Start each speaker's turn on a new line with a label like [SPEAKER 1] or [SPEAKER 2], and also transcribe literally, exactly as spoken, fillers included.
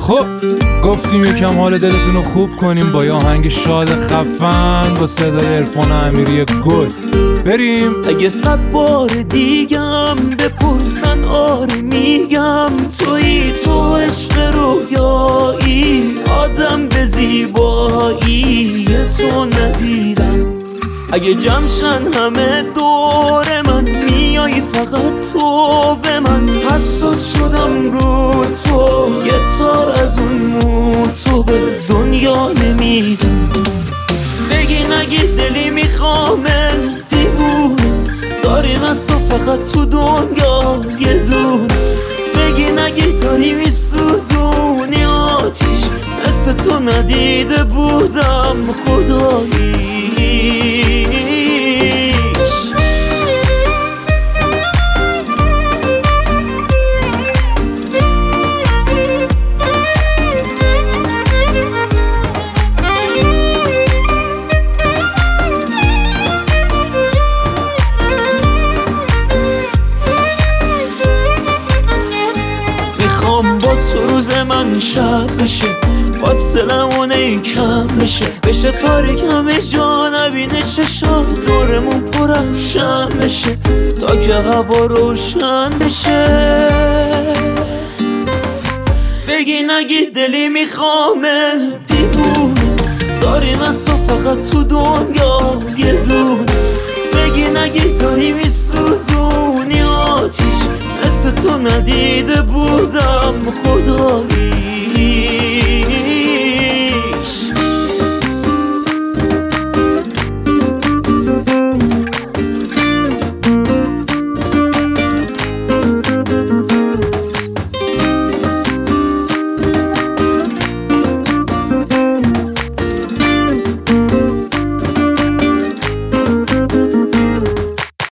[SPEAKER 1] خب گفتیم یکم حال دلتون رو خوب کنیم با یه آهنگ شاد خفن با صدای عرفان امیری گل. بریم.
[SPEAKER 2] اگه صد بار دیگم بپرسن آره میگم تویی، تو عشق رویایی، آدم به زیبایی تو ندیدم. اگه جمشن همه دور من میای فقط تو به من، حساس شدم رو تو، یه تار از اون مو تو به دنیا نمیدم. بگی نگی دلی میخوامه دیوونه، داریم از تو فقط تو دنیا یه دونه. بگی نگی داری میسوزونی آتیش، مثل تو ندیده بودم خداییش. میخوام با تو روز من شب بشه، فاصلمونه کم بشه، بشه تاریک همه جا نبینه چشات، دورمون پر از شم بشه تا که هوا روشن بشه. بگی نگی دلی میخوامه دیوونه، داریم از تو فقط تو دنیا یه دونه. بگی نگی داری میسوزونی آتیش، مثل تو ندیده